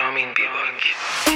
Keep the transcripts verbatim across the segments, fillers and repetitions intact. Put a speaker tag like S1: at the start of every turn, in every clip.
S1: رامین بیباک.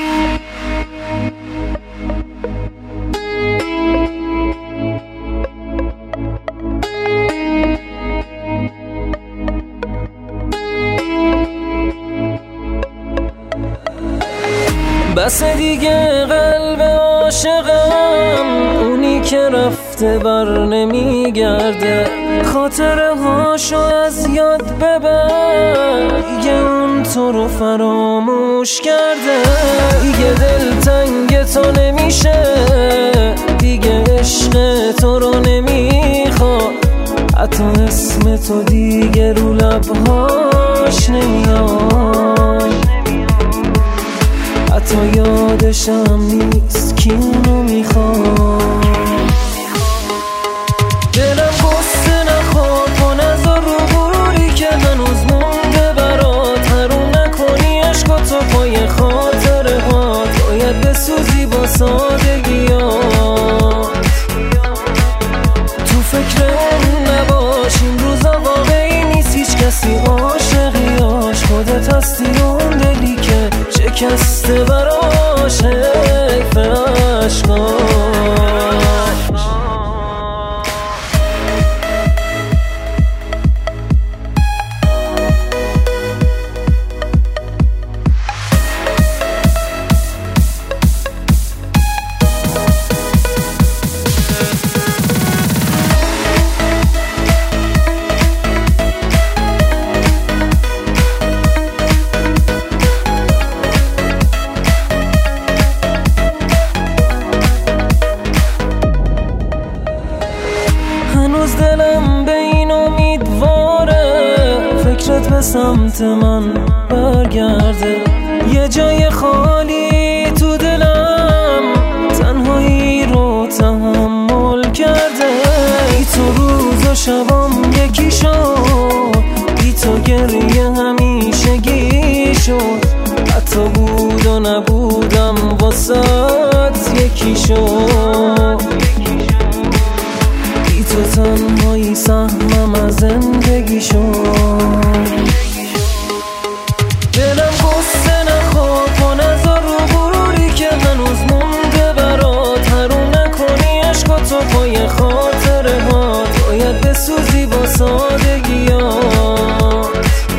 S2: بس دیگه قلب عاشقم اونی که رفته بر نمیگرده، خاطره هاشو از یاد ببر، دیگه اون تو رو فراموش کرده. دیگه دل تنگ تو نمیشه، دیگه عشق تو رو نمیخواد، حتی اسم تو دیگه رو لبهاش نمیاد، حتی یادشم نیست کی اونو میخواد. دلم قصه نخور کن از رو غروری که هنوز مونده برات، حروم نکنی عشق و تو پای خاطره هات، باید بسوزی با سادگیات، تو فکر اون نباش، این روزا واقعی نیست هیچ کسی عاشقیاش، خودت هستی اون دلی که شکسته براش حیف عشقاش. هنوز دلم به این امیدواره فکرت به سمت من برگرده، یه جای خالی تو دلم تنهایی رو تحمل کرده. بی تو روز و شبام یکی شد، بی تو گریه همیشگی شد، حتی بود و نبودم واسات یکی شد، تو تنهایی سهمم از زندگی شد. دلم قصه نخور کن از رو غروری که هنوز مونده برات، حروم نکنی عشق و تو پای خاطره هات، باید بسوزی با سادگیات،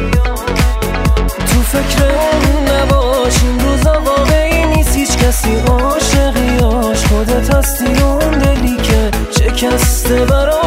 S2: تو فکر اون نباش، این روزا واقعی نیست هیچ کسی عاشقیاش، خودت هستی اون دلی که شکسته برات